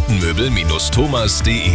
gartenmöbel-thomas.de.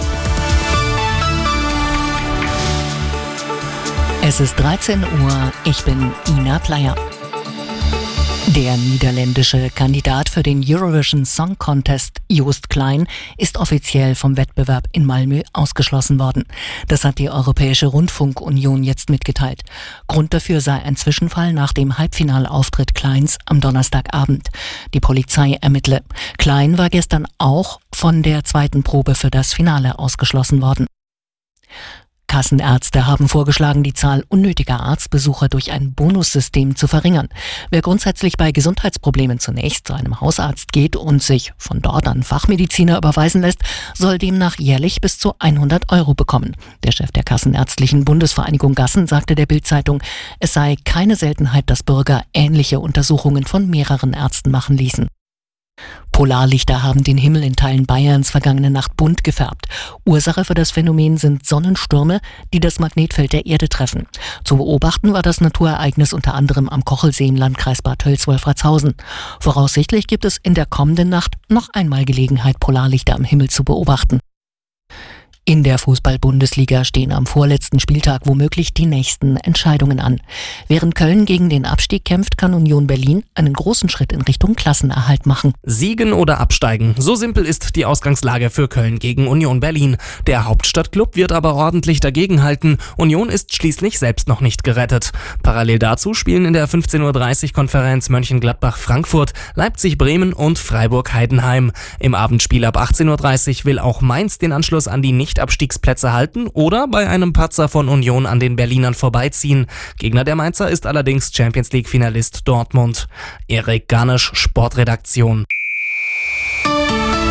Es ist 13 Uhr, ich bin Ina Pleyer. Der niederländische Kandidat für den Eurovision Song Contest, Joost Klein, ist offiziell vom Wettbewerb in Malmö ausgeschlossen worden. Das hat die Europäische Rundfunkunion jetzt mitgeteilt. Grund dafür sei ein Zwischenfall nach dem Halbfinalauftritt Kleins am Donnerstagabend. Die Polizei ermittle. Klein war gestern auch von der zweiten Probe für das Finale ausgeschlossen worden. Kassenärzte haben vorgeschlagen, die Zahl unnötiger Arztbesucher durch ein Bonussystem zu verringern. Wer grundsätzlich bei Gesundheitsproblemen zunächst zu einem Hausarzt geht und sich von dort an Fachmediziner überweisen lässt, soll demnach jährlich bis zu 100 € bekommen. Der Chef der Kassenärztlichen Bundesvereinigung Gassen sagte der Bild-Zeitung, es sei keine Seltenheit, dass Bürger ähnliche Untersuchungen von mehreren Ärzten machen ließen. Polarlichter haben den Himmel in Teilen Bayerns vergangene Nacht bunt gefärbt. Ursache für das Phänomen sind Sonnenstürme, die das Magnetfeld der Erde treffen. Zu beobachten war das Naturereignis unter anderem am Kochelsee im Landkreis Bad Tölz-Wolfratshausen. Voraussichtlich gibt es in der kommenden Nacht noch einmal Gelegenheit, Polarlichter am Himmel zu beobachten. In der Fußball-Bundesliga stehen am vorletzten Spieltag womöglich die nächsten Entscheidungen an. Während Köln gegen den Abstieg kämpft, kann Union Berlin einen großen Schritt in Richtung Klassenerhalt machen. Siegen oder absteigen, so simpel ist die Ausgangslage für Köln gegen Union Berlin. Der Hauptstadtklub wird aber ordentlich dagegenhalten. Union ist schließlich selbst noch nicht gerettet. Parallel dazu spielen in der 15:30 Uhr Konferenz Mönchengladbach-Frankfurt, Leipzig-Bremen und Freiburg-Heidenheim. Im Abendspiel ab 18:30 Uhr will auch Mainz den Anschluss an die Nicht-Abstiegsplätze halten oder bei einem Patzer von Union an den Berlinern vorbeiziehen. Gegner der Mainzer ist allerdings Champions-League-Finalist Dortmund. Erik Garnisch, Sportredaktion.